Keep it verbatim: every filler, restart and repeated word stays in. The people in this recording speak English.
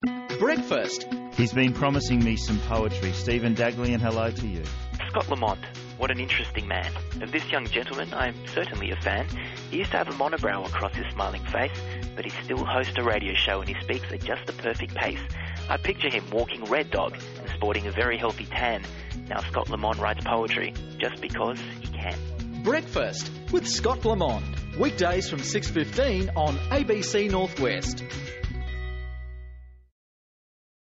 Breakfast. He's been promising me some poetry. Stephen Dagley, and hello to you. Scott Lamont, what an interesting man. Of this young gentleman, I am certainly a fan. He used to have a monobrow across his smiling face, but he still hosts a radio show and he speaks at just the perfect pace. I picture him walking Red Dog and sporting a very healthy tan. Now Scott Lamont writes poetry just because he can. Breakfast with Scott Lamont. Weekdays from six fifteen on A B C Northwest.